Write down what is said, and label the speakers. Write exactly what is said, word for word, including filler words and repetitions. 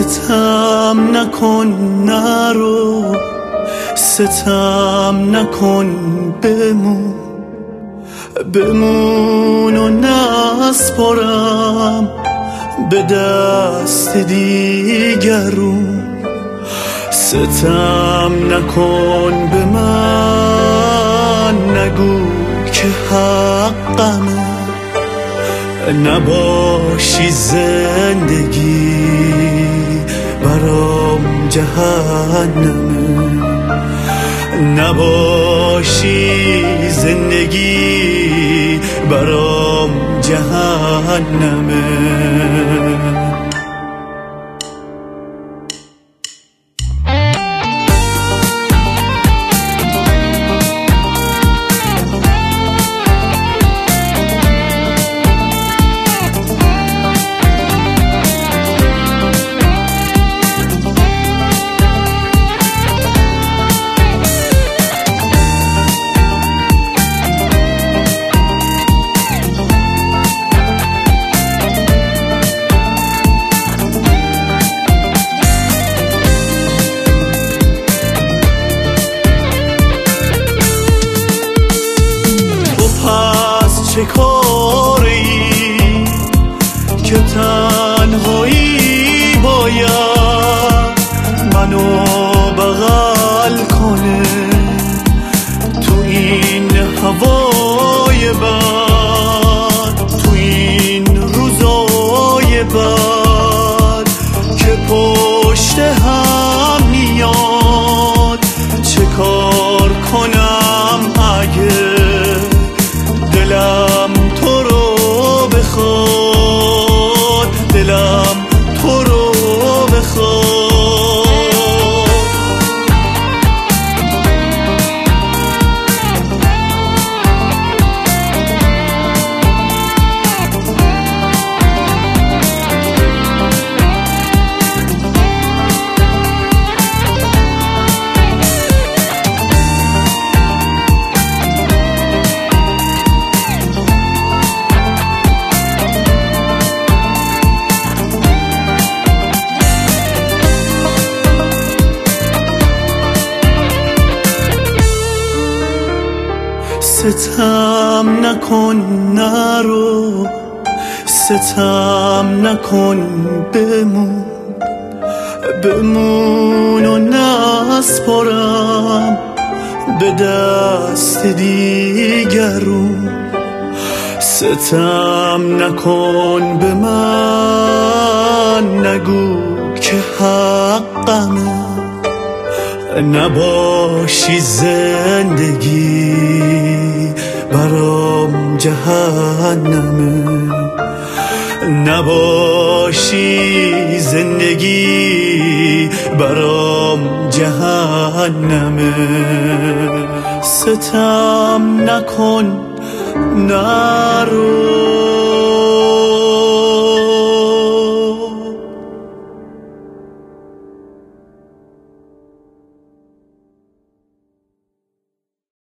Speaker 1: ستم نکن نرو، ستم نکن بمون، بمون و نسپارم به دست دیگرون. ستم نکن به من، نگو که حقمه، نباشی زندگی برام جهنمه، نباشی زندگی برام جهنمه. چه کاری که تنهایی باید منو بغل کنه تو این هوای بد، تو این روزای بد که پشت هم میاد. چه کار کنم اگه دلم تو رو بخواد، دلم تو رو بخواد. ستم نکن نرو، ستم نکن بمون، بمون و نسپارم به دست دیگرون. ستم نکن به من، نگو که حقمه، نباشی زندگی برام جهنمه، نباشی زندگی برام جهنمه. ستم نکن نرو.